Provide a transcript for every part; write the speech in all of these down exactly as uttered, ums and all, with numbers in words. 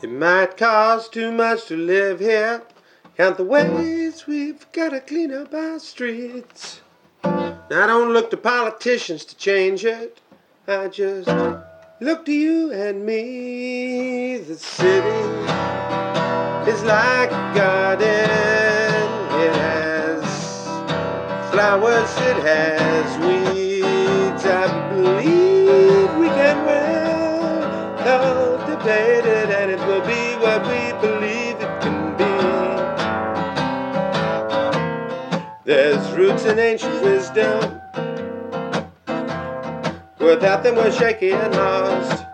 It might cost too much to live here. Count the ways we've got to clean up our streets. I don't look to politicians to change it. I just look to you and me. The city is like a garden. It has flowers, it has weeds. I believe we can well cultivate it, and it will be what we believe it can be. There's roots in ancient wisdom. Without them we're shaky and lost.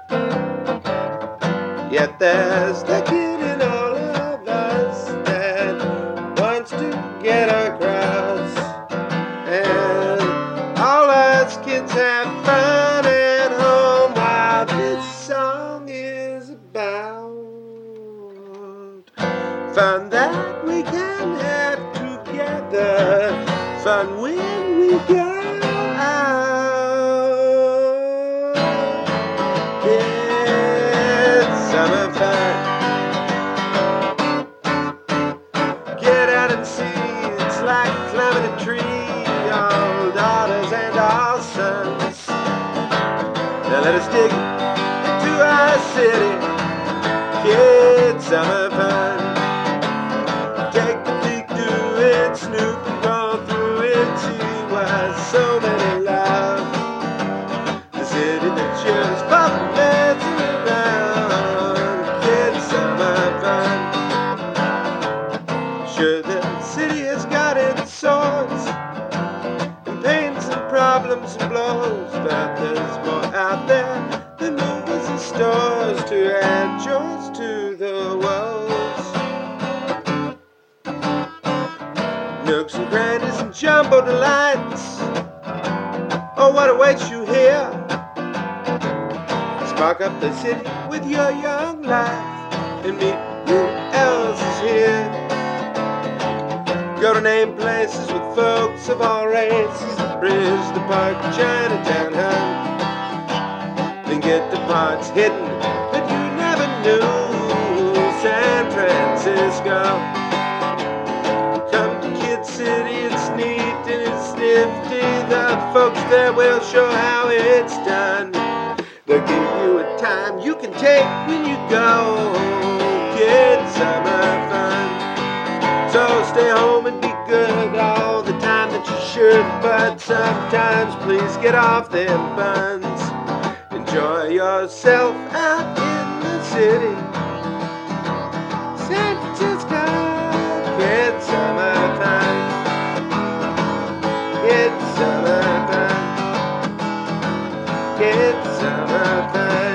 Yet there's the kid in all of us that wants to get across. And all us kids have fun at home while this song is about fun that we can have together, fun when we go out. It's summer fun. Get out and see, it's like climbing a tree, all daughters and all sons. Now let us dig into our city, kids, summer fun. Take a peek, do it, snoop and roll through it, see why so many love the city that cheers pop and dancing around. Kids, summer fun. Sure, the city has got its swords and pains and problems and blows, but there's more out there than movies and stores to add joys to the woes. Nooks and crannies and jumbo delights. Oh, what awaits you here? Spark up the city with your young life and meet who else is here. Go to name places with folks of all races, the bridge, the park, Chinatown, hun. Then get the parts hidden that you never knew. San Francisco. Come to Kid City, it's neat and it's nifty. The folks there will show how it's done. They'll give you a time you can take when you go. Kids, summer fun. So stay home and be good all the time that you should, but sometimes please get off them buns. Enjoy yourself out in the city. San Francisco, kids, summer fun. Kids, summer fun. Kids, summer fun.